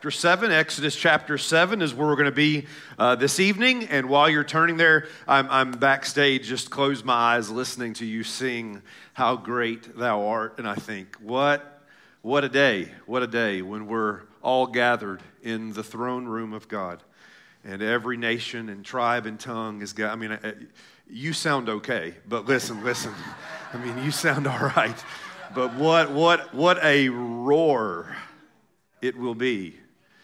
chapter 7. Exodus chapter 7 is where we're going to be this evening. And while you're turning there, I'm backstage, just close my eyes listening to you sing How Great Thou Art. And I think, what a day when we're all gathered in the throne room of God. And every nation and tribe and tongue is God. I mean, you sound okay, but listen. I mean, you sound all right. But what a roar it will be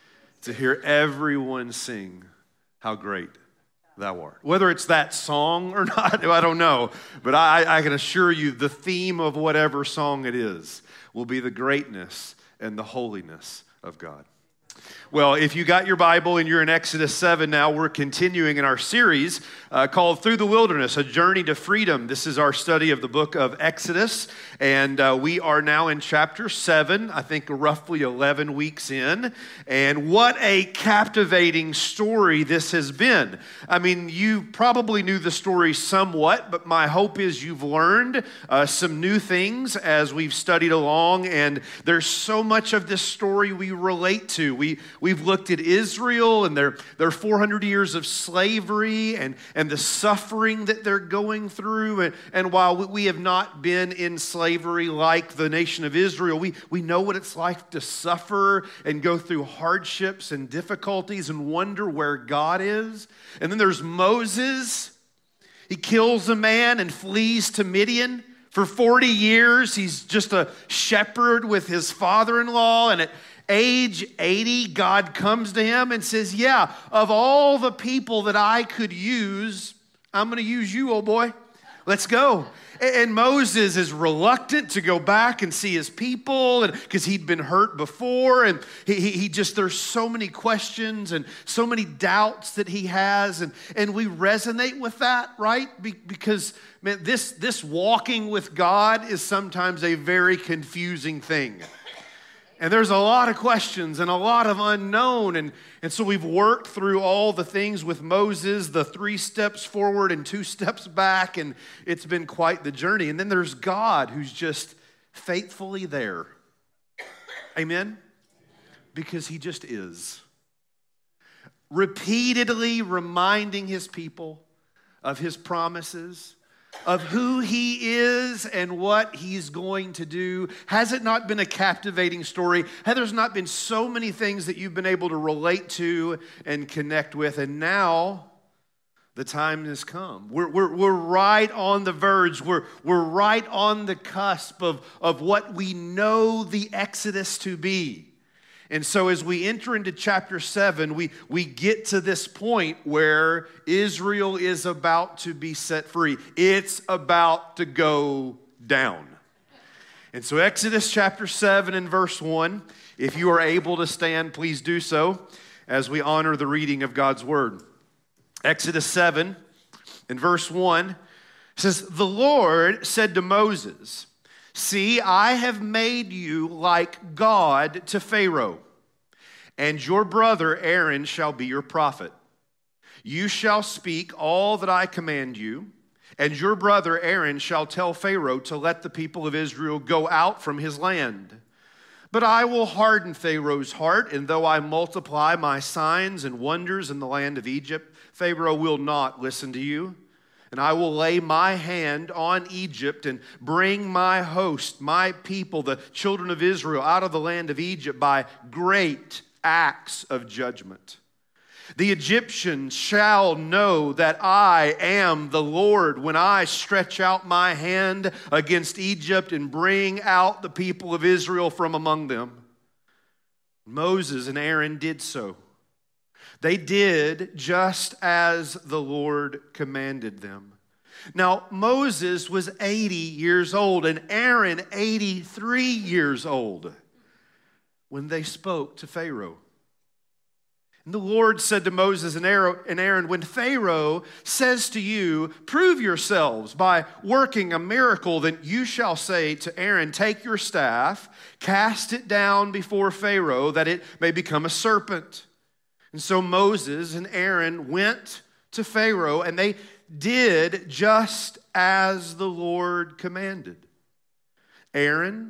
to hear everyone sing how great thou art. Whether it's that song or not, I don't know. But I can assure you the theme of whatever song it is will be the greatness and the holiness of God. Well, if you got your Bible and you're in Exodus 7 now, we're continuing in our series called Through the Wilderness, A Journey to Freedom. This is our study of the book of Exodus, and we are now in chapter 7, I think roughly 11 weeks in, and what a captivating story this has been. I mean, you probably knew the story somewhat, but my hope is you've learned some new things as we've studied along, and there's so much of this story we relate to. We've looked at Israel and their 400 years of slavery and the suffering that they're going through. And while we have not been in slavery like the nation of Israel, we know what it's like to suffer and go through hardships and difficulties and wonder where God is. And then there's Moses. He kills a man and flees to Midian. For 40 years, he's just a shepherd with his father-in-law, and at age 80, God comes to him and says, yeah, of all the people that I could use, I'm going to use you, old boy. Let's go. And Moses is reluctant to go back and see his people because he'd been hurt before. And he just, there's so many questions and so many doubts that he has. And we resonate with that, right? Because man, this walking with God is sometimes a very confusing thing. And there's a lot of questions and a lot of unknown. And so we've worked through all the things with Moses, the 3 steps forward and 2 steps back, and it's been quite the journey. And then there's God who's just faithfully there. Amen? Because he just is. Repeatedly reminding his people of his promises, of who he is and what he's going to do. Has it not been a captivating story? Has there not been so many things that you've been able to relate to and connect with? And now the time has come. We're right on the verge. We're right on the cusp of what we know the Exodus to be. And so as we enter into chapter 7, we get to this point where Israel is about to be set free. It's about to go down. And so Exodus chapter 7 and verse 1, if you are able to stand, please do so as we honor the reading of God's word. Exodus 7 and verse 1 says, "The Lord said to Moses, 'See, I have made you like God to Pharaoh, and your brother Aaron shall be your prophet. You shall speak all that I command you, and your brother Aaron shall tell Pharaoh to let the people of Israel go out from his land. But I will harden Pharaoh's heart, and though I multiply my signs and wonders in the land of Egypt, Pharaoh will not listen to you. And I will lay my hand on Egypt and bring my host, my people, the children of Israel, out of the land of Egypt by great acts of judgment. The Egyptians shall know that I am the Lord when I stretch out my hand against Egypt and bring out the people of Israel from among them.' Moses and Aaron did so. They did just as the Lord commanded them. Now, Moses was 80 years old and Aaron 83 years old when they spoke to Pharaoh. And the Lord said to Moses and Aaron, 'When Pharaoh says to you, prove yourselves by working a miracle, then you shall say to Aaron, take your staff, cast it down before Pharaoh, that it may become a serpent.' And so Moses and Aaron went to Pharaoh, and they did just as the Lord commanded. Aaron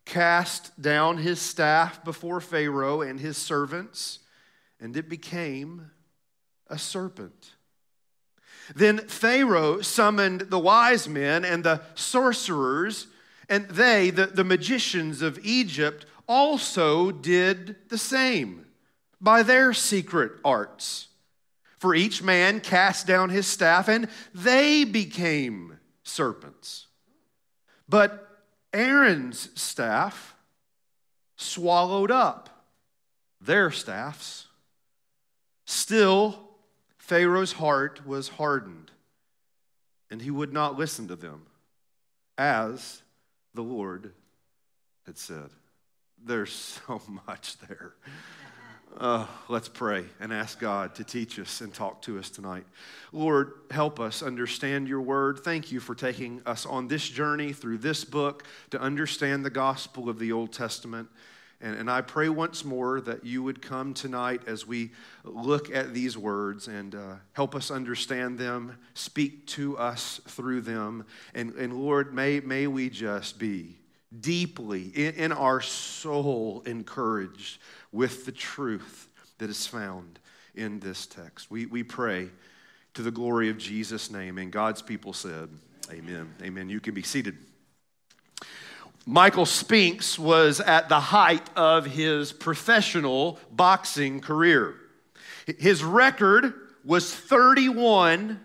cast down his staff before Pharaoh and his servants, and it became a serpent. Then Pharaoh summoned the wise men and the sorcerers, and they, the magicians of Egypt, also did the same by their secret arts. For each man cast down his staff, and they became serpents. But Aaron's staff swallowed up their staffs. Still, Pharaoh's heart was hardened, and he would not listen to them, as the Lord had said. There's so much there. Let's pray and ask God to teach us and talk to us tonight. Lord, help us understand your word. Thank you for taking us on this journey through this book to understand the gospel of the Old Testament. And I pray once more that you would come tonight as we look at these words and help us understand them, speak to us through them. And Lord, may we just be deeply in our soul encouraged with the truth that is found in this text. We pray to the glory of Jesus' name. And God's people said, amen. Amen. You can be seated. Michael Spinks was at the height of his professional boxing career. His record was 31-0.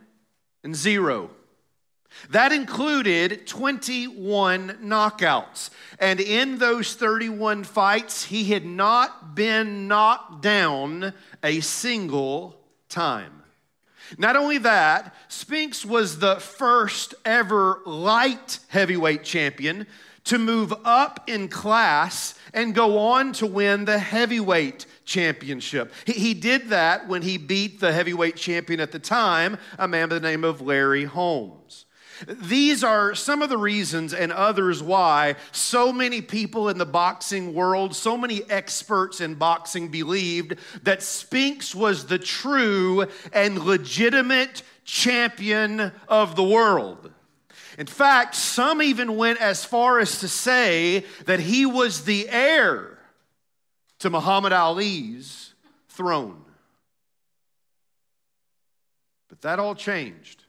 That included 21 knockouts. And in those 31 fights, he had not been knocked down a single time. Not only that, Spinks was the first ever light heavyweight champion to move up in class and go on to win the heavyweight championship. He did that when he beat the heavyweight champion at the time, a man by the name of Larry Holmes. These are some of the reasons and others why so many people in the boxing world, so many experts in boxing believed that Spinks was the true and legitimate champion of the world. In fact, some even went as far as to say that he was the heir to Muhammad Ali's throne. But that all changed.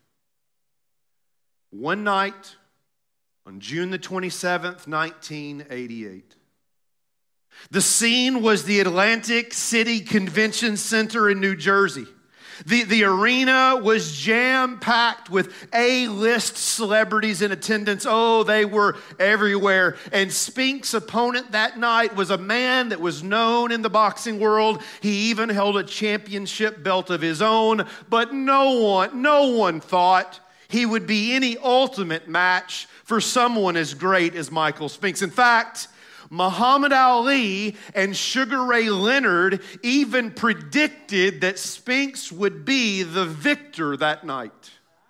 One night on June the 27th, 1988. The scene was the Atlantic City Convention Center in New Jersey. The arena was jam-packed with A-list celebrities in attendance. Oh, they were everywhere. And Spinks' opponent that night was a man that was known in the boxing world. He even held a championship belt of his own. But no one thought he would be any ultimate match for someone as great as Michael Spinks. In fact, Muhammad Ali and Sugar Ray Leonard even predicted that Spinks would be the victor that night.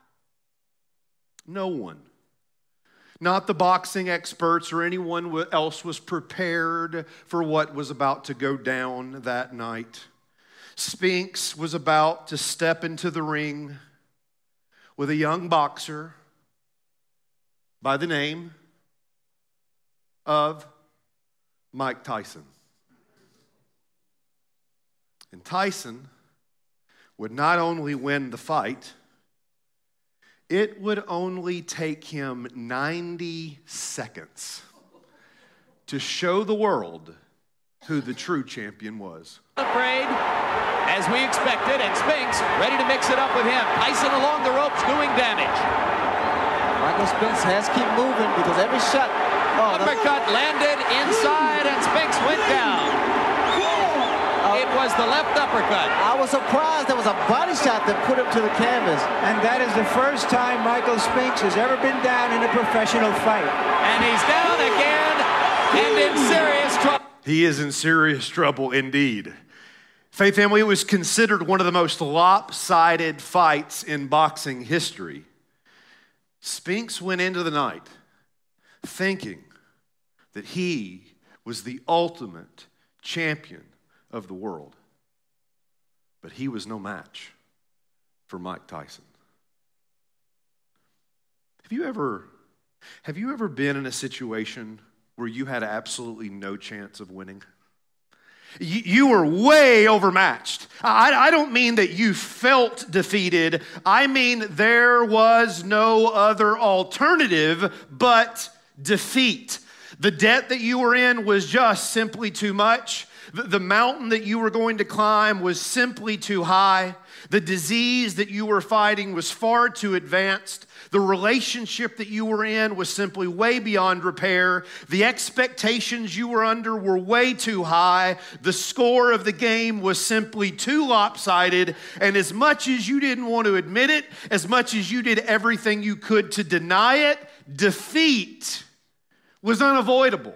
No one, not the boxing experts or anyone else, was prepared for what was about to go down that night. Spinks was about to step into the ring with a young boxer by the name of Mike Tyson. And Tyson would not only win the fight, it would only take him 90 seconds to show the world who the true champion was. Afraid, as we expected, and Spinks ready to mix it up with him. Tyson along the ropes doing damage. Michael Spinks has to keep moving because every shot... Uppercut landed inside and Spinks went down. It was the left uppercut. I was surprised there was a body shot that put him to the canvas. And that is the first time Michael Spinks has ever been down in a professional fight. And he's down again and in serious trouble. He is in serious trouble indeed. Faith family, it was considered one of the most lopsided fights in boxing history. Spinks went into the night thinking that he was the ultimate champion of the world. But he was no match for Mike Tyson. Have you ever been in a situation where you had absolutely no chance of winning? You were way overmatched. I don't mean that you felt defeated. I mean there was no other alternative but defeat. The debt that you were in was just simply too much. The mountain that you were going to climb was simply too high. The disease that you were fighting was far too advanced. The relationship that you were in was simply way beyond repair. The expectations you were under were way too high. The score of the game was simply too lopsided. And as much as you didn't want to admit it, as much as you did everything you could to deny it, defeat was unavoidable.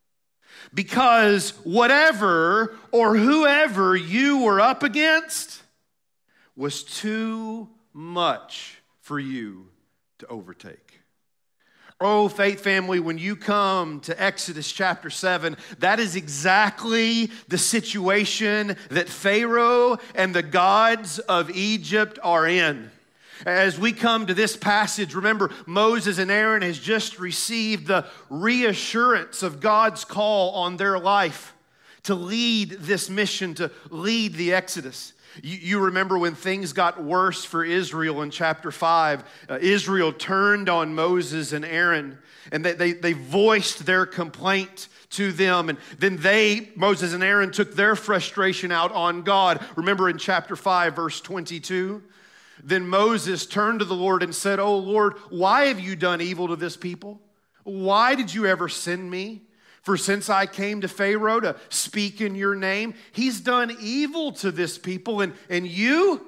Because whatever or whoever you were up against was too much for you to overtake. Oh, faith family, when you come to Exodus chapter 7, that is exactly the situation that Pharaoh and the gods of Egypt are in. As we come to this passage, remember, Moses and Aaron has just received the reassurance of God's call on their life to lead this mission, to lead the Exodus. You remember when things got worse for Israel in chapter 5. Israel turned on Moses and Aaron, and they voiced their complaint to them. And then Moses and Aaron, took their frustration out on God. Remember in chapter 5, verse 22? Then Moses turned to the Lord and said, "Oh Lord, why have you done evil to this people? Why did you ever send me? For since I came to Pharaoh to speak in your name, he's done evil to this people. And you,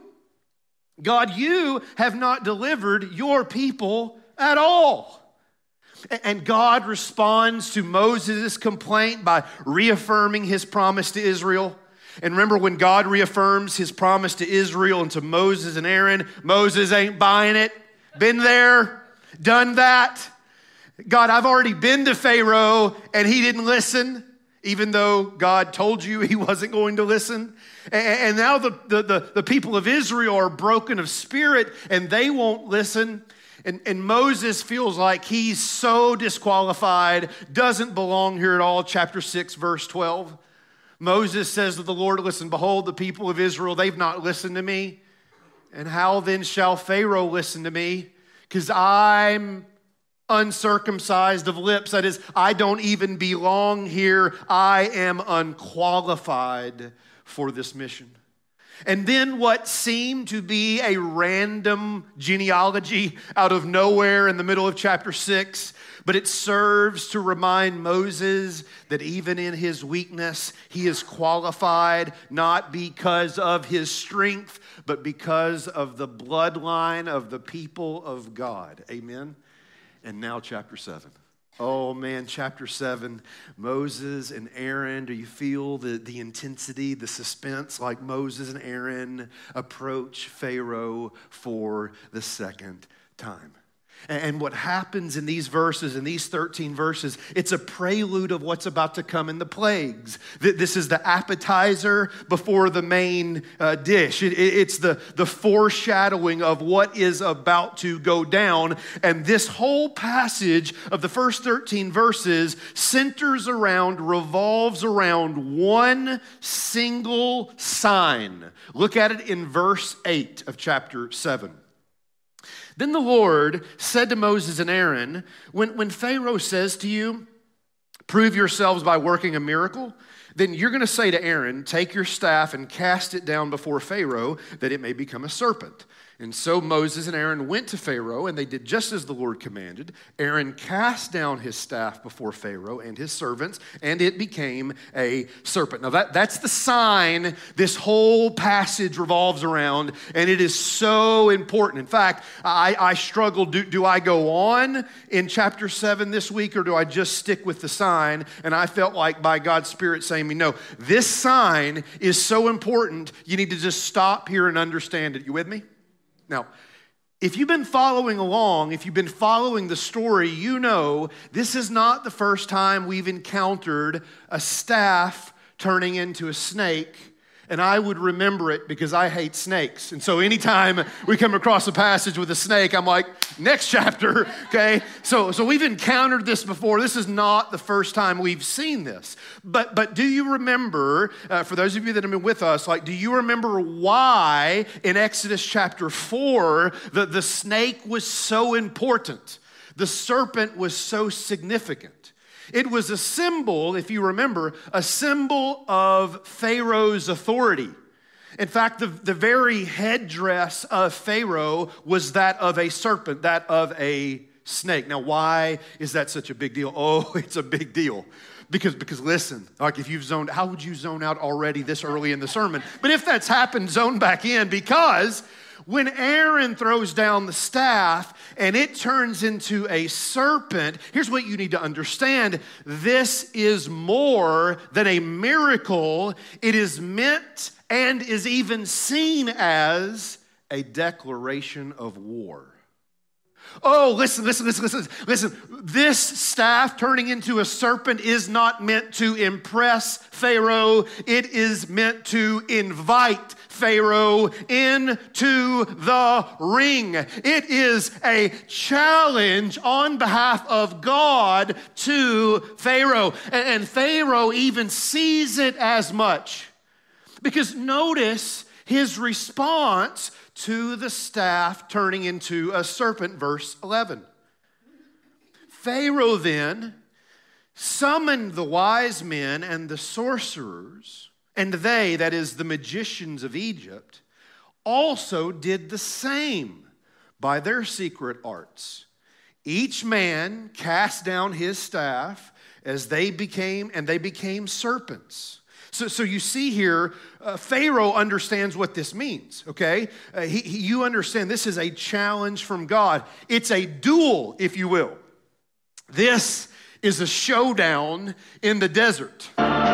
God, you have not delivered your people at all." And God responds to Moses' complaint by reaffirming his promise to Israel. And remember, when God reaffirms his promise to Israel and to Moses and Aaron, Moses ain't buying it. Been there, done that. God, I've already been to Pharaoh and he didn't listen, even though God told you he wasn't going to listen. And now the people of Israel are broken of spirit and they won't listen. And Moses feels like he's so disqualified, doesn't belong here at all. Chapter 6, verse 12. Moses says to the Lord, "Listen, behold, the people of Israel, they've not listened to me. And how then shall Pharaoh listen to me? Because I'm uncircumcised of lips. That is, I don't even belong here. I am unqualified for this mission." And then what seemed to be a random genealogy out of nowhere in the middle of chapter 6, but it serves to remind Moses that even in his weakness, he is qualified not because of his strength, but because of the bloodline of the people of God. Amen? And now chapter 7. Oh man, chapter 7, Moses and Aaron. Do you feel the intensity, the suspense, like Moses and Aaron approach Pharaoh for the second time? And what happens in these verses, in these 13 verses, it's a prelude of what's about to come in the plagues. This is the appetizer before the main dish. It's the foreshadowing of what is about to go down. And this whole passage of the first 13 verses revolves around one single sign. Look at it in verse 8 of chapter 7. Then the Lord said to Moses and Aaron, when Pharaoh says to you, "Prove yourselves by working a miracle," then you're going to say to Aaron, "Take your staff and cast it down before Pharaoh, that it may become a serpent." And so Moses and Aaron went to Pharaoh, and they did just as the Lord commanded. Aaron cast down his staff before Pharaoh and his servants, and it became a serpent. Now that's the sign this whole passage revolves around, and it is so important. In fact, I struggled. Do I go on in chapter 7 this week, or do I just stick with the sign? And I felt like by God's Spirit saying to me, no, this sign is so important, you need to just stop here and understand it. You with me? Now, if you've been following along, if you've been following the story, you know this is not the first time we've encountered a staff turning into a snake and I would remember it because I hate snakes. And so anytime we come across a passage with a snake, I'm like, next chapter, okay? So we've encountered this before. This is not the first time we've seen this. But do you remember, for those of you that have been with us, like, do you remember why in Exodus chapter 4 the snake was so important? The serpent was so significant. It was a symbol, if you remember, a symbol of Pharaoh's authority. In fact, the very headdress of Pharaoh was that of a serpent, that of a snake. Now, why is that such a big deal? Oh, it's a big deal. Because listen, like if you've zoned, how would you zone out already this early in the sermon? But if that's happened, zone back in, because when Aaron throws down the staff and it turns into a serpent, here's what you need to understand. This is more than a miracle. It is meant and is even seen as a declaration of war. Oh, listen. This staff turning into a serpent is not meant to impress Pharaoh. It is meant to invite Pharaoh into the ring. It is a challenge on behalf of God to Pharaoh. And Pharaoh even sees it as much. Because notice his response to the staff turning into a serpent, verse 11. Pharaoh then summoned the wise men and the sorcerers, and they, that is the magicians of Egypt, also did the same by their secret arts. Each man cast down his staff as they became serpents. So you see here, Pharaoh understands what this means, okay? You understand this is a challenge from God. It's a duel, if you will. This is a showdown in the desert.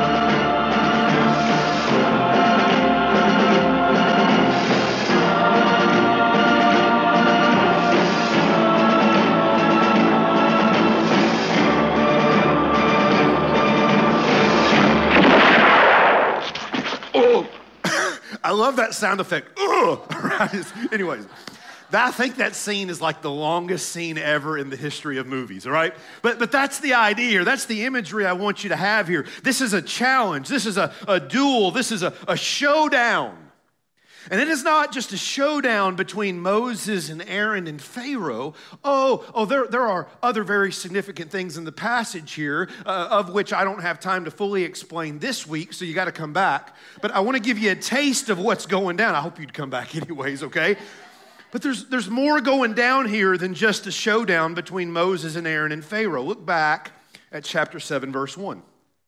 I love that sound effect. Right? Anyways, I think that scene is like the longest scene ever in the history of movies, all right? But that's the idea here. That's the imagery I want you to have here. This is a challenge. This is a duel. This is a showdown. And it is not just a showdown between Moses and Aaron and Pharaoh. There are other very significant things in the passage here, of which I don't have time to fully explain this week, so you got to come back. But I want to give you a taste of what's going down. I hope you'd come back anyways, okay? But there's more going down here than just a showdown between Moses and Aaron and Pharaoh. Look back at chapter 7, verse 1.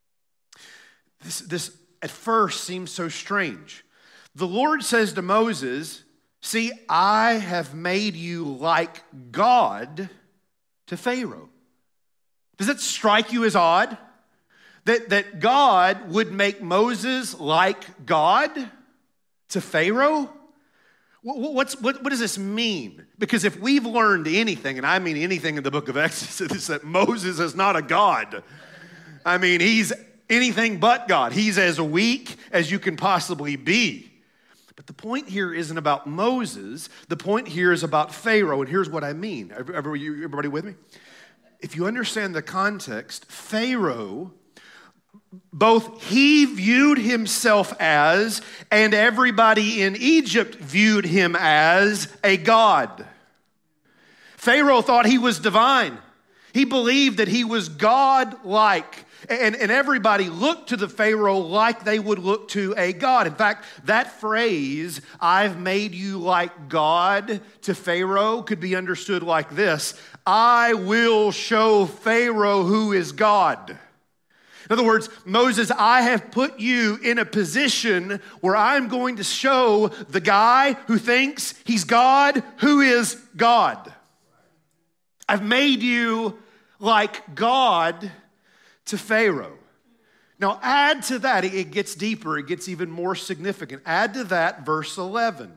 This at first seems so strange. The Lord says to Moses, see, I have made you like God to Pharaoh. Does that strike you as odd? That God would make Moses like God to Pharaoh? What does this mean? Because if we've learned anything, and I mean anything in the book of Exodus, it's that Moses is not a God. I mean, he's anything but God. He's as weak as you can possibly be. But the point here isn't about Moses. The point here is about Pharaoh, and here's what I mean. Everybody with me? If you understand the context, Pharaoh, both he viewed himself as, and everybody in Egypt viewed him as a god. Pharaoh thought he was divine. He believed that he was God-like. And everybody looked to the Pharaoh like they would look to a god. In fact, that phrase, I've made you like God to Pharaoh, could be understood like this: I will show Pharaoh who is God. In other words, Moses, I have put you in a position where I'm going to show the guy who thinks he's God who is God. I've made you like God to Pharaoh. Now add to that, it gets deeper, it gets even more significant. Add to that verse 11.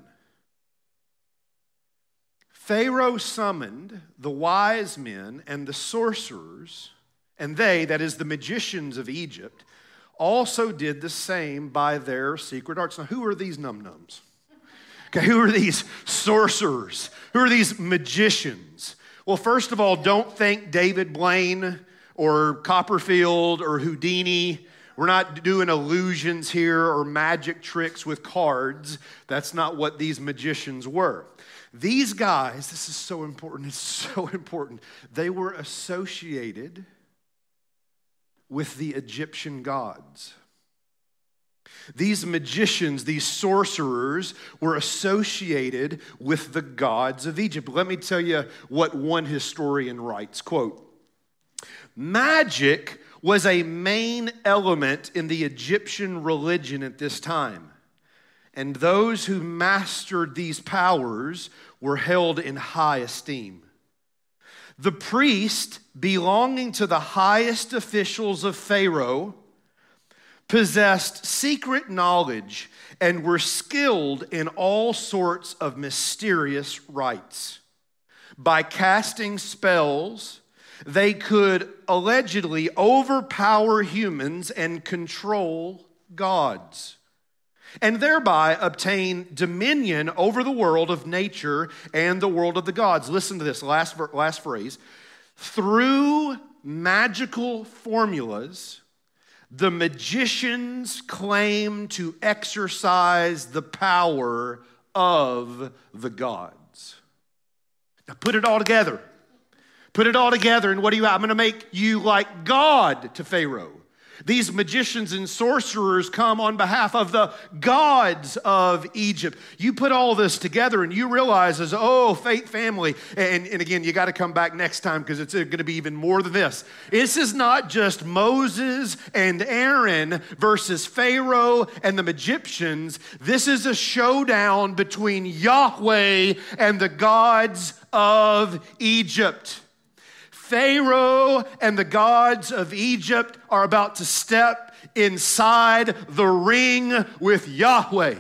Pharaoh summoned the wise men and the sorcerers, and they, that is the magicians of Egypt, also did the same by their secret arts. Now, who are these num-nums? Okay, who are these sorcerers? Who are these magicians? Well, first of all, don't think David Blaine or Copperfield or Houdini. We're not doing illusions here or magic tricks with cards. That's not what these magicians were. These guys, this is so important, it's so important. They were associated with the Egyptian gods. These magicians, these sorcerers, were associated with the gods of Egypt. Let me tell you what one historian writes, quote, "Magic was a main element in the Egyptian religion at this time, and those who mastered these powers were held in high esteem. The priest belonging to the highest officials of Pharaoh possessed secret knowledge and were skilled in all sorts of mysterious rites. By casting spells, they could allegedly overpower humans and control gods, and thereby obtain dominion over the world of nature and the world of the gods." Listen to this last phrase. "Through magical formulas, the magicians claim to exercise the power of the gods." Now put it all together. Put it all together, and what do you? I'm going to make you like God to Pharaoh. These magicians and sorcerers come on behalf of the gods of Egypt. You put all this together and you realize, Faith family, and again, you got to come back next time because it's going to be even more than this. This is not just Moses and Aaron versus Pharaoh and the Egyptians. This is a showdown between Yahweh and the gods of Egypt. Pharaoh and the gods of Egypt are about to step inside the ring with Yahweh.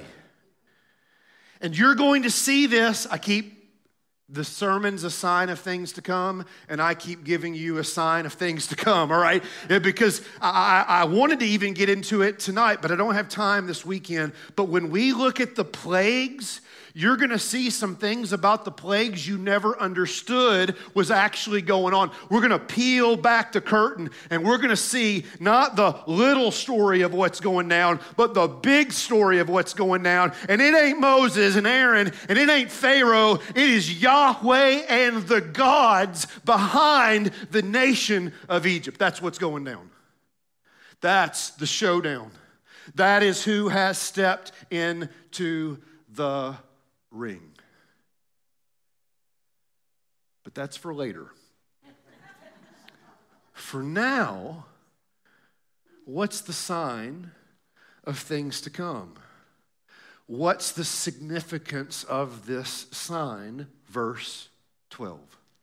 And you're going to see this. I keep the sermon's a sign of things to come, and I keep giving you a sign of things to come, all right? Because I wanted to even get into it tonight, but I don't have time this weekend. But when we look at the plagues, you're going to see some things about the plagues you never understood was actually going on. We're going to peel back the curtain, and we're going to see not the little story of what's going down, but the big story of what's going down. And it ain't Moses and Aaron, and it ain't Pharaoh. It is Yahweh and the gods behind the nation of Egypt. That's what's going down. That's the showdown. That is who has stepped into the ring. But that's for later. For now, what's the sign of things to come? What's the significance of this sign? Verse 12.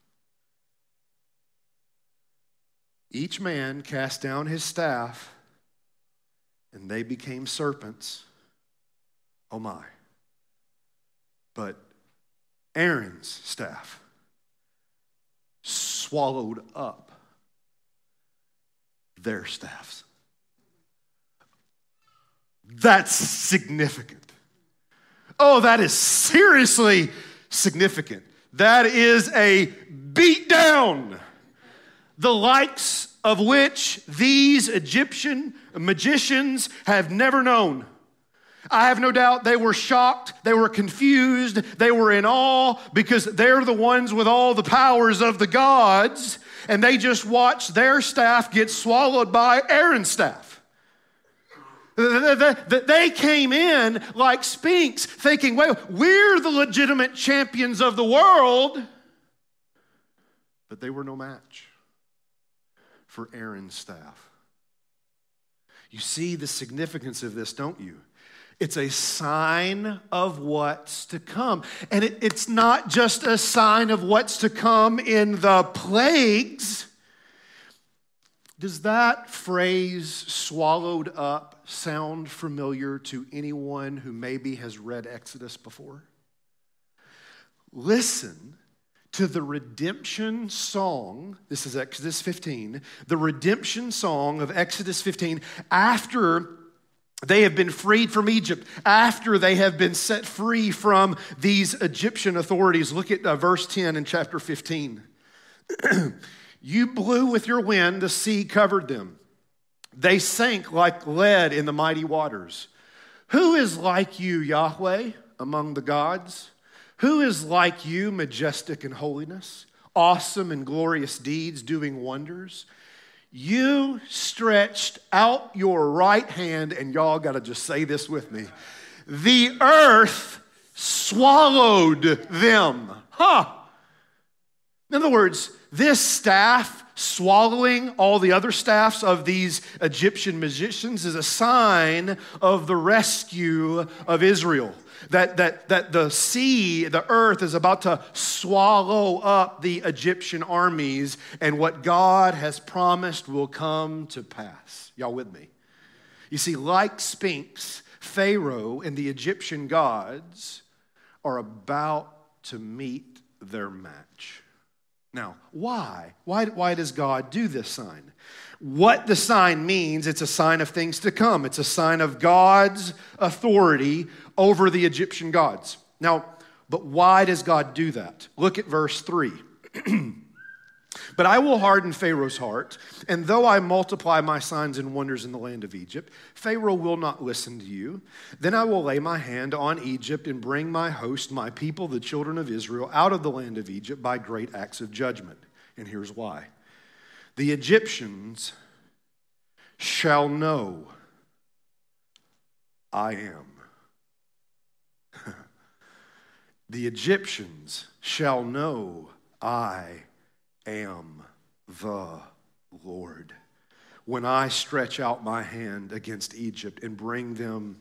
Each man cast down his staff, and they became serpents. Oh my. But Aaron's staff swallowed up their staffs. That's significant. Oh, that is seriously significant. That is a beatdown, the likes of which these Egyptian magicians have never known. I have no doubt they were shocked, they were confused, they were in awe because they're the ones with all the powers of the gods, and they just watched their staff get swallowed by Aaron's staff. They came in like Sphinx thinking, wait, we're the legitimate champions of the world, but they were no match for Aaron's staff. You see the significance of this, don't you? It's a sign of what's to come. And it's not just a sign of what's to come in the plagues. Does that phrase, swallowed up, sound familiar to anyone who maybe has read Exodus before? Listen to the redemption song. This is Exodus 15, the redemption song of Exodus 15 after they have been freed from Egypt, after they have been set free from these Egyptian authorities. Look at verse 10 in chapter 15. You blew with your wind, the sea covered them. They sank like lead in the mighty waters. Who is like you, Yahweh, among the gods? Who is like you, majestic in holiness, awesome in glorious deeds, doing wonders? You stretched out your right hand, and y'all got to just say this with me. The earth swallowed them. In other words, this staff swallowing all the other staffs of these Egyptian magicians is a sign of the rescue of Israel. That the sea, the earth, is about to swallow up the Egyptian armies, and what God has promised will come to pass. Y'all with me? You see, like Sphinx, Pharaoh and the Egyptian gods are about to meet their match. Now, why? Why does God do this sign? What the sign means, it's a sign of things to come. It's a sign of God's authority over the Egyptian gods. Now, but why does God do that? Look at verse 3. But I will harden Pharaoh's heart, and though I multiply my signs and wonders in the land of Egypt, Pharaoh will not listen to you. Then I will lay my hand on Egypt and bring my host, my people, the children of Israel, out of the land of Egypt by great acts of judgment. And here's why. The Egyptians shall know I am. The Egyptians shall know I am the Lord when I stretch out my hand against Egypt and bring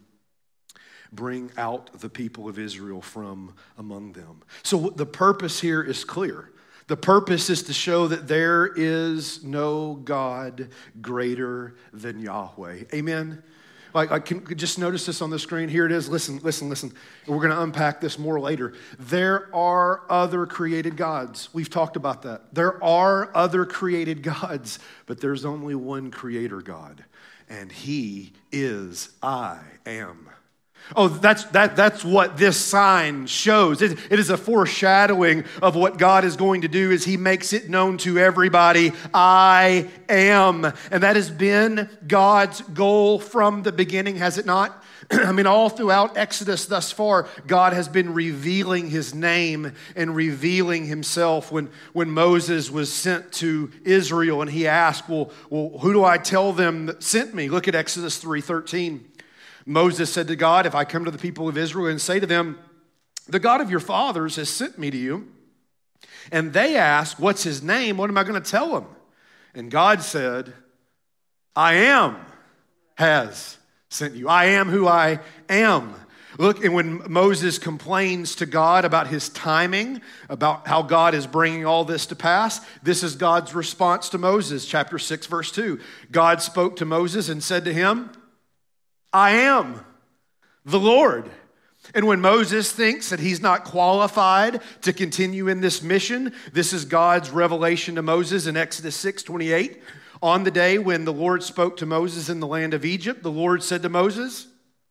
out the people of Israel from among them. So the purpose here is clear. The purpose is to show that there is no God greater than Yahweh. Amen? Like, I can just notice this on the screen. Here it is. Listen. And we're going to unpack this more later. There are other created gods. We've talked about that. There are other created gods, but there's only one creator God, and he is I am. Oh, that's what this sign shows. It is a foreshadowing of what God is going to do as he makes it known to everybody, I am. And that has been God's goal from the beginning, has it not? I mean, all throughout Exodus thus far, God has been revealing his name and revealing himself. When Moses was sent to Israel and he asked, well, who do I tell them that sent me? Look at Exodus 3:13. Moses said to God, if I come to the people of Israel and say to them, the God of your fathers has sent me to you, and they ask, what's his name? What am I going to tell them? And God said, I am has sent you. I am who I am. Look, and when Moses complains to God about his timing, about how God is bringing all this to pass, this is God's response to Moses, chapter 6, verse 2. God spoke to Moses and said to him, I am the Lord. And when Moses thinks that he's not qualified to continue in this mission, this is God's revelation to Moses in Exodus 6:28. On the day when the Lord spoke to Moses in the land of Egypt, the Lord said to Moses,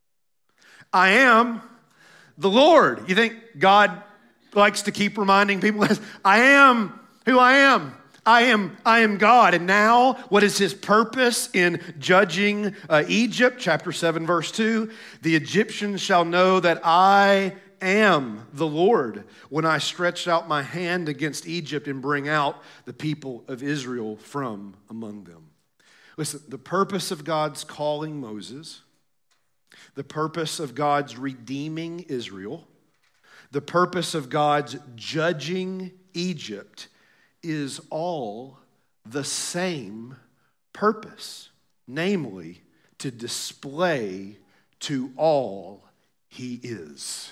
I am the Lord. You think God likes to keep reminding people, I am who I am. I am God. And now, what is his purpose in judging Egypt? Chapter 7, verse 2. The Egyptians shall know that I am the Lord when I stretch out my hand against Egypt and bring out the people of Israel from among them. Listen, the purpose of God's calling Moses, the purpose of God's redeeming Israel, the purpose of God's judging Egypt is all the same purpose, namely to display to all he is.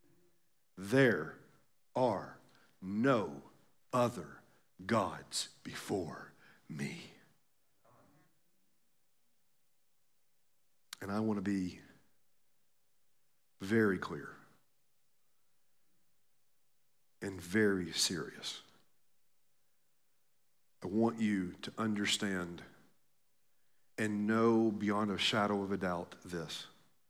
There are no other gods before me. And I want to be very clear. and very serious. I want you to understand and know beyond a shadow of a doubt this,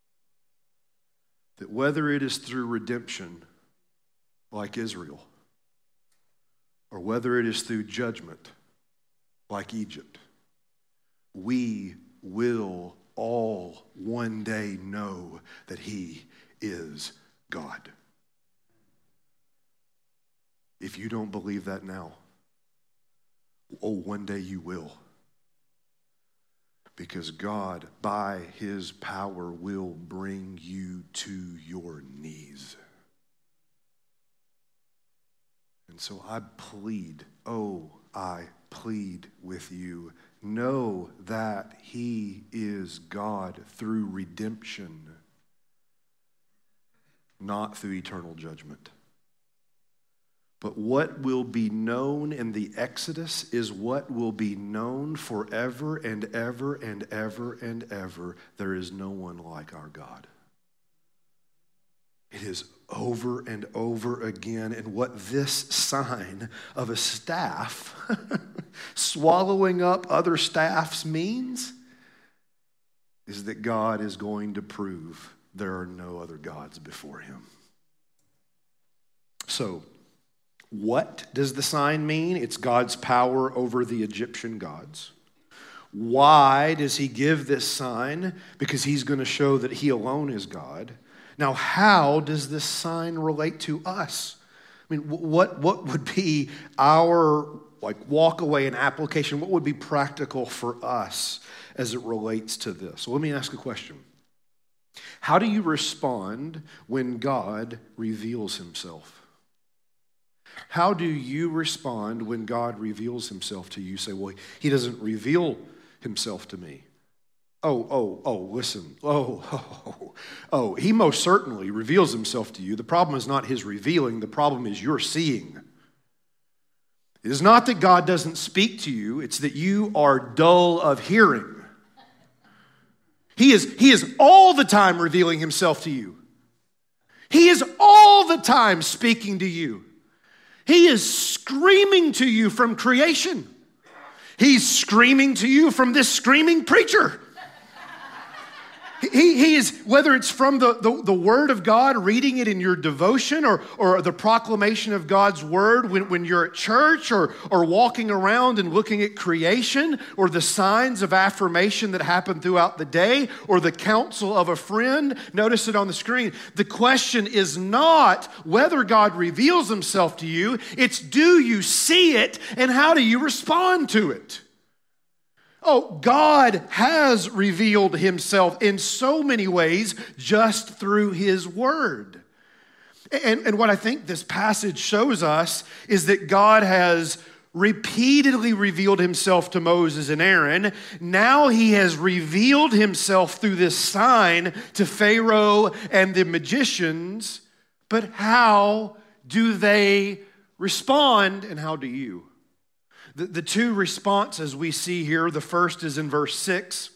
that whether it is through redemption like Israel, or whether it is through judgment like Egypt, we will all one day know that He is God. If you don't believe that now, one day you will. Because God, by His power, will bring you to your knees. And so I plead with you, know that He is God through redemption, not through eternal judgment. But what will be known in the Exodus is what will be known forever and ever and ever and ever. There is no one like our God. It is over and over again. And what this sign of a staff swallowing up other staffs means is that God is going to prove there are no other gods before Him. So, what does the sign mean? It's God's power over the Egyptian gods. Why does He give this sign? Because He's going to show that He alone is God. Now, how does this sign relate to us? I mean, what would be our walk away and application? What would be practical for us as it relates to this? So let me ask a question. How do you respond when God reveals Himself? How do you respond when God reveals Himself to you? You say, well, He doesn't reveal Himself to me. Listen. He most certainly reveals Himself to you. The problem is not His revealing. The problem is your seeing. It is not that God doesn't speak to you. It's that you are dull of hearing. He is all the time revealing Himself to you. He is all the time speaking to you. He is screaming to you from creation. He's screaming to you from this screaming preacher. He is, whether it's from the Word of God, reading it in your devotion, or the proclamation of God's Word when you're at church, or walking around and looking at creation, or the signs of affirmation that happen throughout the day, or the counsel of a friend. Notice it on the screen. The question is not whether God reveals Himself to you, it's do you see it and how do you respond to it? God has revealed Himself in so many ways just through His Word. And what I think this passage shows us is that God has repeatedly revealed Himself to Moses and Aaron. Now He has revealed Himself through this sign to Pharaoh and the magicians. But how do they respond, and how do you? The two responses we see here, the first is in verse 6.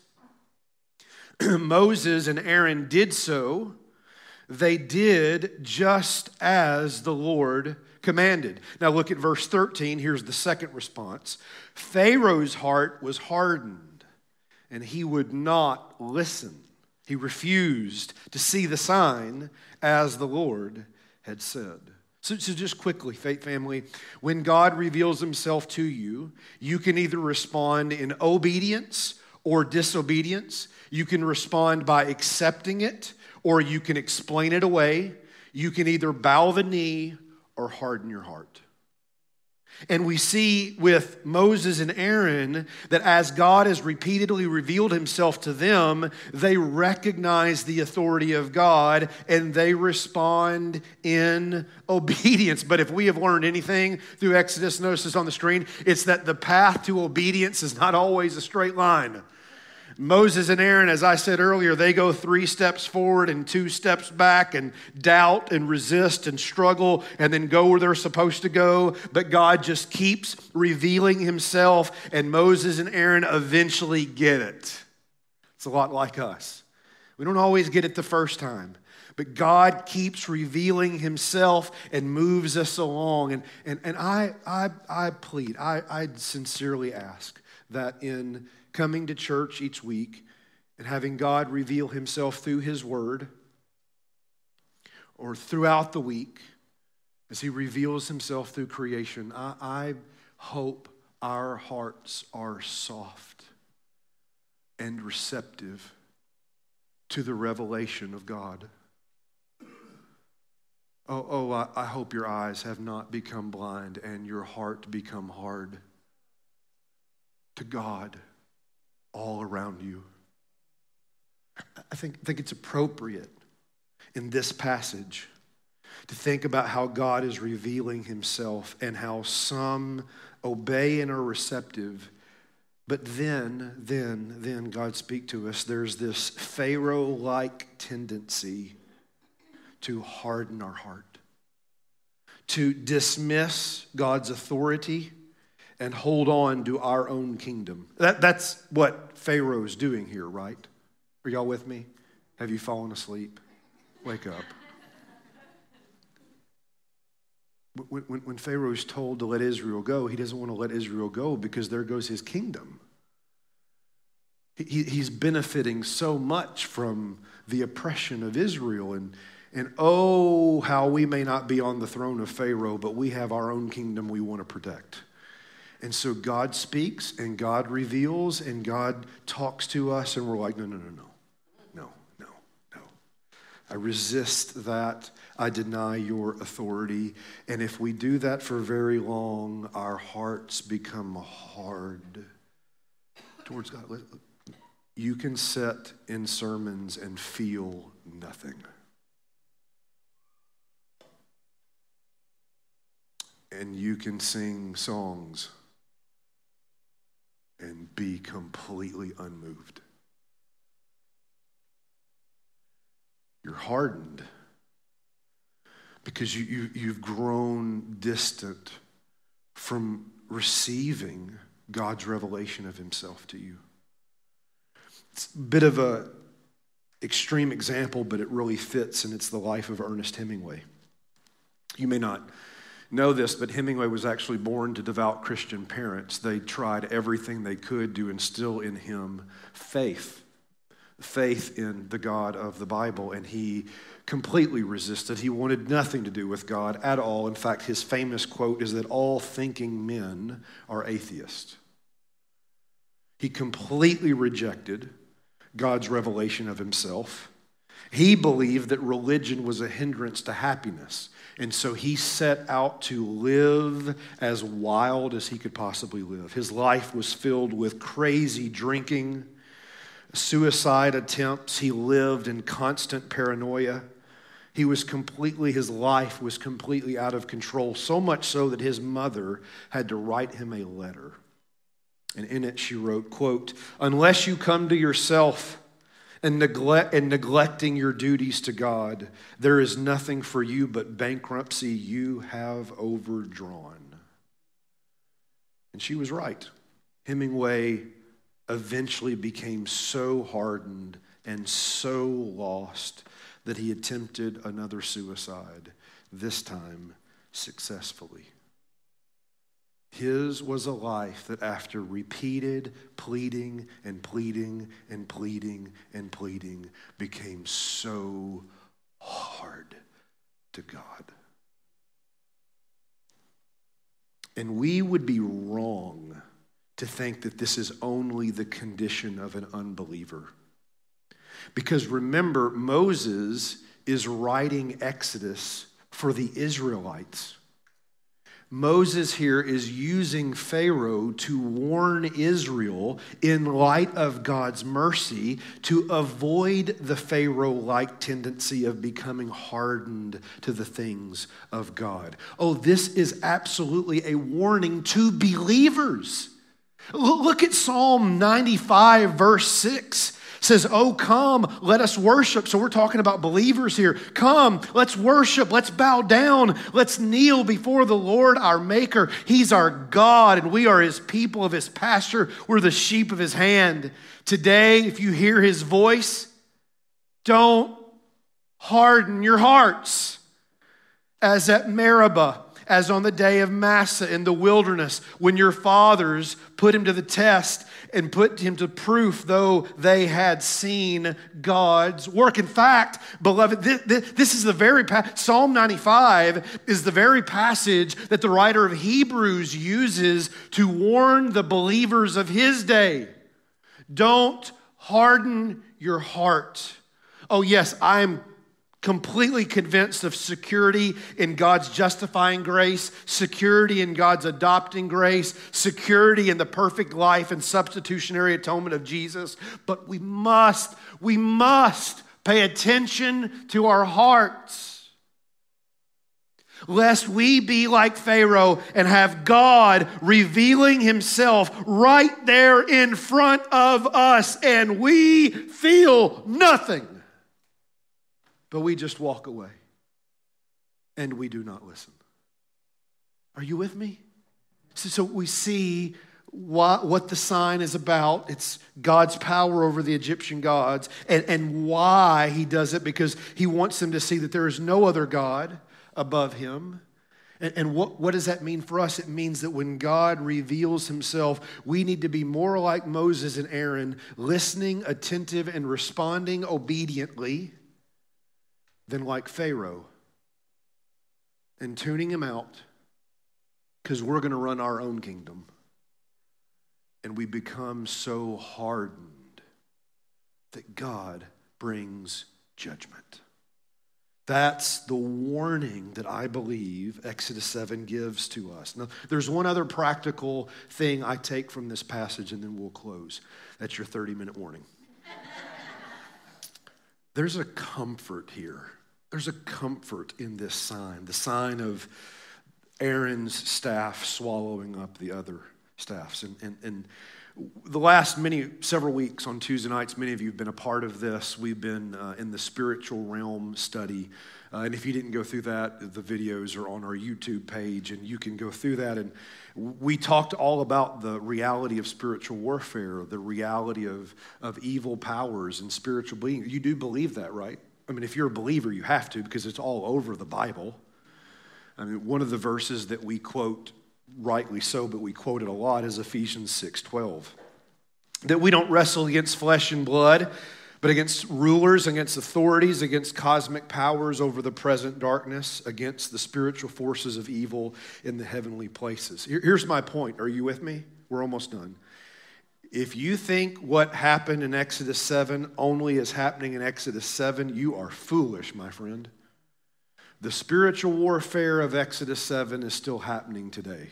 Moses and Aaron did so. They did just as the Lord commanded. Now look at verse 13. Here's the second response. Pharaoh's heart was hardened, and he would not listen. He refused to see the sign as the Lord had said. So just quickly, faith family, when God reveals Himself to you, you can either respond in obedience or disobedience. You can respond by accepting it, or you can explain it away. You can either bow the knee or harden your heart. And we see with Moses and Aaron that as God has repeatedly revealed Himself to them, they recognize the authority of God and they respond in obedience. But if we have learned anything through Exodus, notice this on the screen, it's that the path to obedience is not always a straight line. Moses and Aaron, as I said earlier, they go 3 steps forward and 2 steps back and doubt and resist and struggle and then go where they're supposed to go. But God just keeps revealing Himself, and Moses and Aaron eventually get it. It's a lot like us. We don't always get it the first time. But God keeps revealing himself and moves us along. And I plead, I sincerely ask that in coming to church each week and having God reveal himself through his word or throughout the week as he reveals himself through creation, I hope our hearts are soft and receptive to the revelation of God. I hope your eyes have not become blind and your heart become hard to God all around you. I think it's appropriate in this passage to think about how God is revealing himself and how some obey and are receptive. But then God speaks to us. There's this Pharaoh-like tendency to harden our heart, to dismiss God's authority and hold on to our own kingdom. That's what Pharaoh's doing here, right? Are y'all with me? Have you fallen asleep? Wake up. When Pharaoh's told to let Israel go, he doesn't want to let Israel go because there goes his kingdom. He's benefiting so much from the oppression of Israel. And oh, how we may not be on the throne of Pharaoh, but we have our own kingdom we want to protect. And so God speaks and God reveals and God talks to us and we're like, no. I resist that. I deny your authority. And if we do that for very long, our hearts become hard towards God. You can sit in sermons and feel nothing. And you can sing songs and be completely unmoved. You're hardened because you've grown distant from receiving God's revelation of himself to you. It's a bit of an extreme example, but it really fits, and it's the life of Ernest Hemingway. You may not know this, but Hemingway was actually born to devout Christian parents. They tried everything they could to instill in him faith in the God of the Bible, and he completely resisted. He wanted nothing to do with God at all. In fact, his famous quote is that all thinking men are atheists. He completely rejected God's revelation of himself. He believed that religion was a hindrance to happiness, and so he set out to live as wild as he could possibly live. His life was filled with crazy drinking, suicide attempts. He lived in constant paranoia. His life was completely out of control, so much so that his mother had to write him a letter. And in it she wrote, quote, "Unless you come to yourself and neglecting your duties to God, there is nothing for you but bankruptcy you have overdrawn." And she was right. Hemingway eventually became so hardened and so lost that he attempted another suicide, this time successfully. His was a life that after repeated pleading became so hard to God. And we would be wrong to think that this is only the condition of an unbeliever. Because remember, Moses is writing Exodus for the Israelites. Moses here is using Pharaoh to warn Israel in light of God's mercy to avoid the Pharaoh-like tendency of becoming hardened to the things of God. Oh, this is absolutely a warning to believers. Look at Psalm 95, verse 6. It says, "Oh, come, let us worship." So we're talking about believers here. Come, let's worship. Let's bow down. Let's kneel before the Lord, our Maker. He's our God, and we are his people of his pasture. We're the sheep of his hand. Today, if you hear his voice, don't harden your hearts as at Meribah, as on the day of Massah in the wilderness, when your fathers put him to the test and put him to proof, though they had seen God's work. In fact, beloved, this is the very Psalm 95 is the very passage that the writer of Hebrews uses to warn the believers of his day. Don't harden your heart. Oh yes, I'm completely convinced of security in God's justifying grace, security in God's adopting grace, security in the perfect life and substitutionary atonement of Jesus. But we must pay attention to our hearts, lest we be like Pharaoh and have God revealing himself right there in front of us and we feel nothing. But we just walk away and we do not listen. Are you with me? So we see what the sign is about. It's God's power over the Egyptian gods and why he does it, because he wants them to see that there is no other God above him. And what does that mean for us? It means that when God reveals himself, we need to be more like Moses and Aaron, listening, attentive, and responding obediently, than like Pharaoh and tuning him out because we're going to run our own kingdom. And we become so hardened that God brings judgment. That's the warning that I believe Exodus 7 gives to us. Now, there's one other practical thing I take from this passage, and then we'll close. That's your 30-minute warning. There's a comfort here. There's a comfort in this sign, the sign of Aaron's staff swallowing up the other staffs. And the last several weeks on Tuesday nights, many of you have been a part of this. We've been in the spiritual realm study. And if you didn't go through that, the videos are on our YouTube page, and you can go through that. And we talked all about the reality of spiritual warfare, the reality of evil powers and spiritual beings. You do believe that, right? I mean, if you're a believer, you have to, because it's all over the Bible. I mean, one of the verses that we quote, rightly so, but we quote it a lot, is Ephesians 6:12. That we don't wrestle against flesh and blood, but against rulers, against authorities, against cosmic powers over the present darkness, against the spiritual forces of evil in the heavenly places. Here's my point. Are you with me? We're almost done. If you think what happened in Exodus 7 only is happening in Exodus 7, you are foolish, my friend. The spiritual warfare of Exodus 7 is still happening today.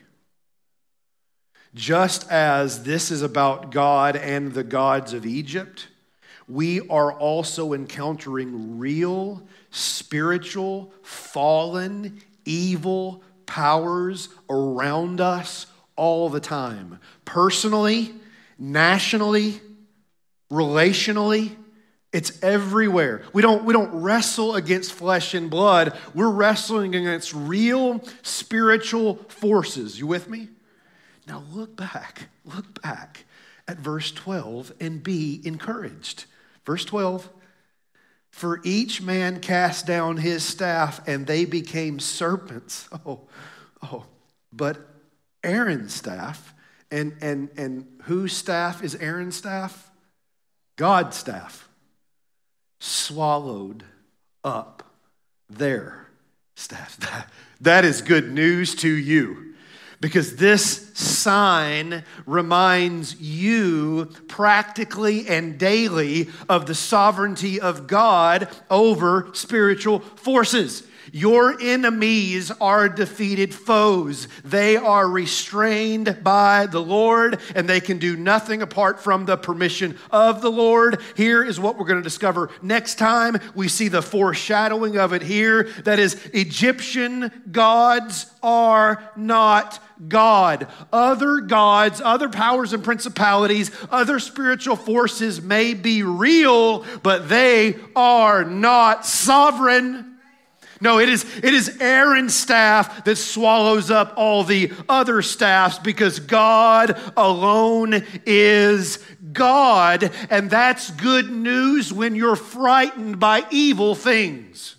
Just as this is about God and the gods of Egypt, we are also encountering real, spiritual, fallen, evil powers around us all the time. Personally, nationally, relationally, it's everywhere. We don't wrestle against flesh and blood. We're wrestling against real spiritual forces. You with me? Now look back at verse 12 and be encouraged. Verse 12, for each man cast down his staff and they became serpents. But Aaron's staff, and whose staff is Aaron's staff? God's staff. Swallowed up their staff. That is good news to you. Because this sign reminds you practically and daily of the sovereignty of God over spiritual forces. Your enemies are defeated foes. They are restrained by the Lord, and they can do nothing apart from the permission of the Lord. Here is what we're going to discover next time. We see the foreshadowing of it here. That is, Egyptian gods are not God. Other gods, other powers and principalities, other spiritual forces may be real, but they are not sovereign. No, it is Aaron's staff that swallows up all the other staffs, because God alone is God, and that's good news when you're frightened by evil things.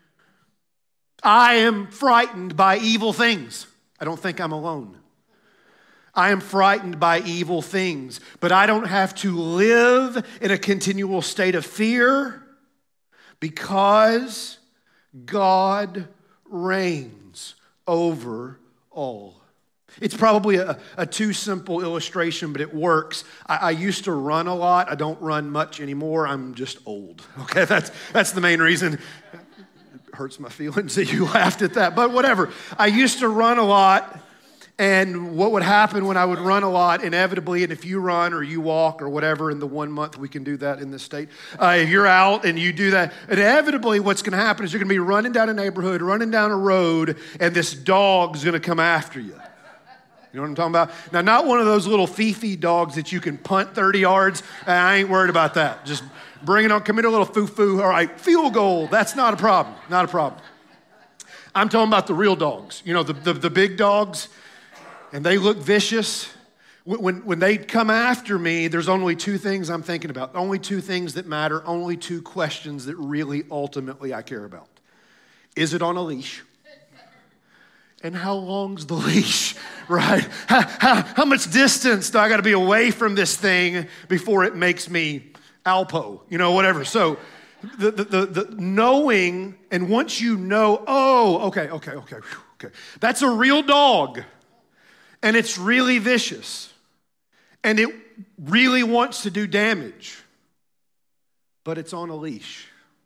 I am frightened by evil things. I don't think I'm alone. I am frightened by evil things, but I don't have to live in a continual state of fear because God reigns over all. It's probably a too simple illustration, but it works. I used to run a lot. I don't run much anymore. I'm just old. Okay, that's the main reason. It hurts my feelings that you laughed at that, but whatever. I used to run a lot. And what would happen when I would run a lot, inevitably, and if you run or you walk or whatever in the 1 month we can do that in this state, if you're out and you do that, inevitably what's going to happen is you're going to be running down a neighborhood, running down a road, and this dog's going to come after you. You know what I'm talking about? Now, not one of those little Fifi dogs that you can punt 30 yards. I ain't worried about that. Just bring it on, commit a little foo-foo. All right, field goal. That's not a problem. Not a problem. I'm talking about the real dogs. You know, the big dogs. And they look vicious. When they come after me, there's only two things I'm thinking about. Only two things that matter. Only two questions that really ultimately I care about. Is it on a leash? And how long's the leash, right? How much distance do I got to be away from this thing before it makes me Alpo, you know, whatever. So the knowing, and once you know, okay. That's a real dog. And it's really vicious. And it really wants to do damage. But it's on a leash.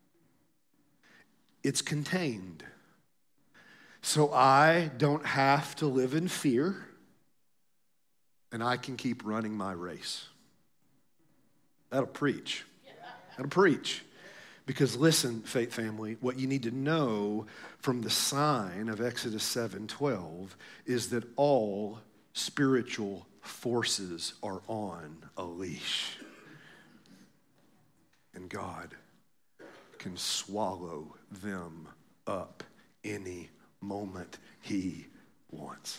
It's contained. So I don't have to live in fear. And I can keep running my race. That'll preach. That'll preach. Because listen, faith family, what you need to know from the sign of Exodus 7:12 is that all spiritual forces are on a leash. And God can swallow them up any moment He wants.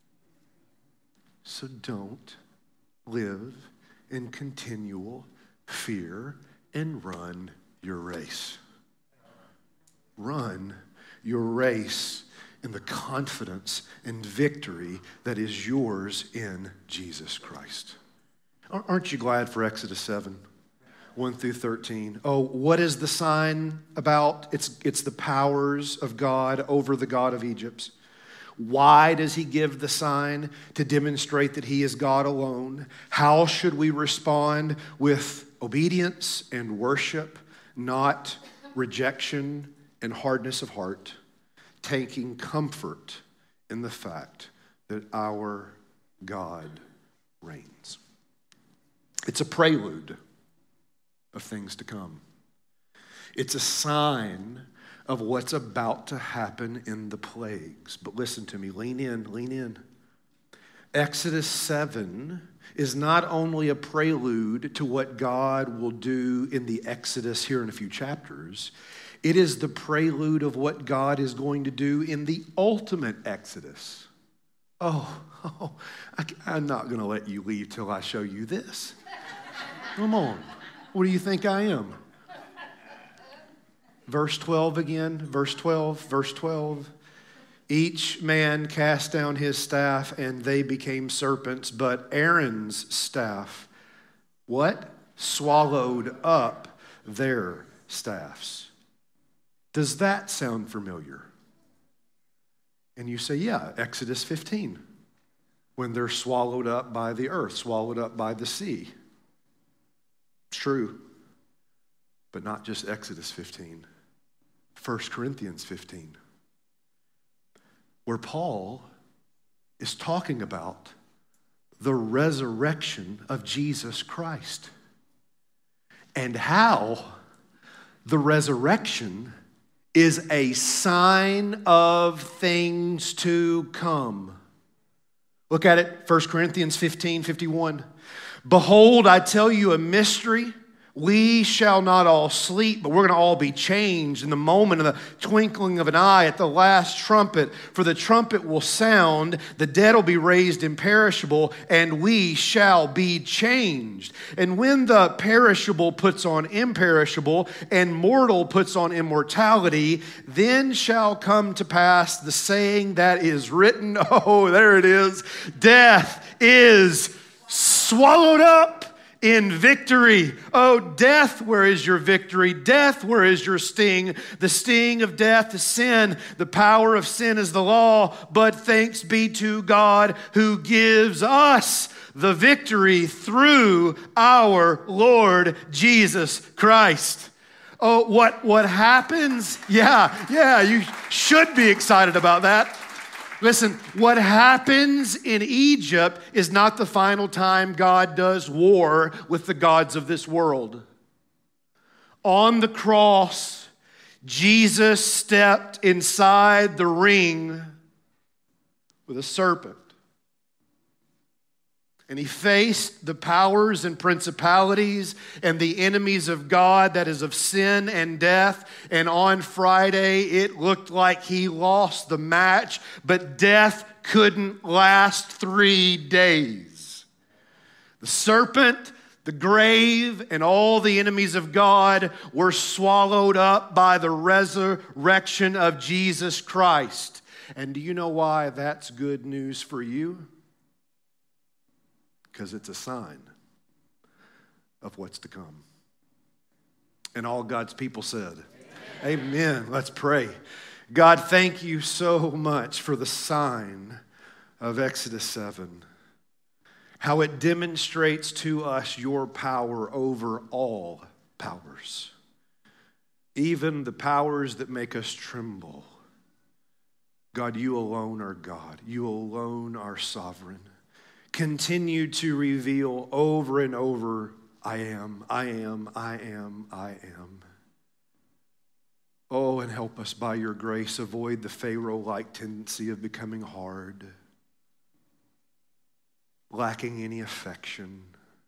So don't live in continual fear and run your race. Run your race in the confidence and victory that is yours in Jesus Christ. Aren't you glad for Exodus 7, 1 through 13? Oh, what is the sign about? It's the powers of God over the god of Egypt. Why does He give the sign? To demonstrate that He is God alone. How should we respond? With obedience and worship, not rejection and hardness of heart, taking comfort in the fact that our God reigns. It's a prelude of things to come. It's a sign of what's about to happen in the plagues. But listen to me, lean in. Exodus 7 is not only a prelude to what God will do in the Exodus here in a few chapters, it is the prelude of what God is going to do in the ultimate Exodus. I'm not going to let you leave till I show you this. Come on. What do you think I am? Verse 12 again, verse 12. Each man cast down his staff, and they became serpents, but Aaron's staff, what? Swallowed up their staffs. Does that sound familiar? And you say, yeah, Exodus 15, when they're swallowed up by the earth, swallowed up by the sea. It's true, but not just Exodus 15, 1 Corinthians 15. Where Paul is talking about the resurrection of Jesus Christ and how the resurrection is a sign of things to come. Look at it, 1 Corinthians 15:51. Behold, I tell you a mystery. We shall not all sleep, but we're going to all be changed in the moment of the twinkling of an eye at the last trumpet. For the trumpet will sound, the dead will be raised imperishable, and we shall be changed. And when the perishable puts on imperishable, and mortal puts on immortality, then shall come to pass the saying that is written. Oh, there it is. Death is swallowed up in victory. Oh, death, where is your victory? Death, where is your sting? The sting of death is sin. The power of sin is the law. But thanks be to God who gives us the victory through our Lord Jesus Christ. Oh, what happens? Yeah, you should be excited about that. Listen, what happens in Egypt is not the final time God does war with the gods of this world. On the cross, Jesus stepped inside the ring with a serpent. And he faced the powers and principalities and the enemies of God, that is of sin and death. And on Friday, it looked like he lost the match, but death couldn't last 3 days. The serpent, the grave, and all the enemies of God were swallowed up by the resurrection of Jesus Christ. And do you know why that's good news for you? Because it's a sign of what's to come. And all God's people said, Amen. Let's pray. God, thank you so much for the sign of Exodus 7. How it demonstrates to us your power over all powers. Even the powers that make us tremble. God, you alone are God. You alone are sovereign. Continue to reveal over and over, I am. Oh, and help us by your grace avoid the Pharaoh-like tendency of becoming hard, lacking any affection,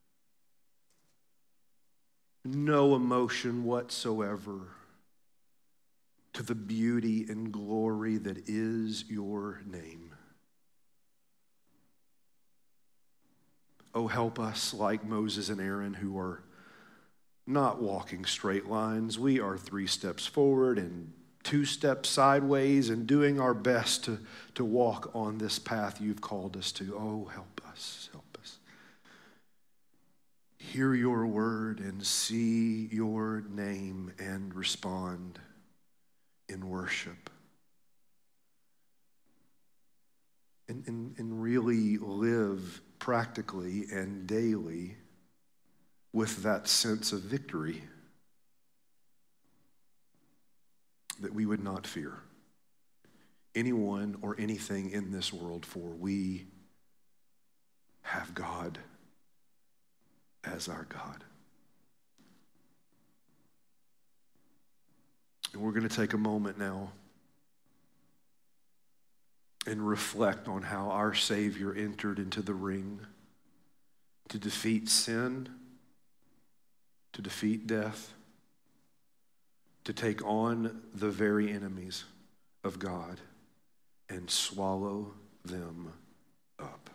no emotion whatsoever to the beauty and glory that is your name. Oh, help us like Moses and Aaron, who are not walking straight lines. We are 3 steps forward and 2 steps sideways and doing our best to walk on this path you've called us to. Oh, help us, help us. Hear your word and see your name and respond in worship. And really live practically and daily with that sense of victory that we would not fear anyone or anything in this world, for we have God as our God. And we're going to take a moment now and reflect on how our Savior entered into the ring to defeat sin, to defeat death, to take on the very enemies of God and swallow them up.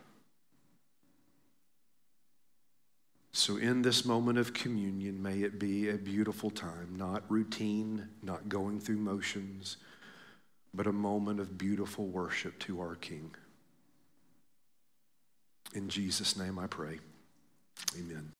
So in this moment of communion, may it be a beautiful time, not routine, not going through motions, but a moment of beautiful worship to our King. In Jesus' name I pray. Amen.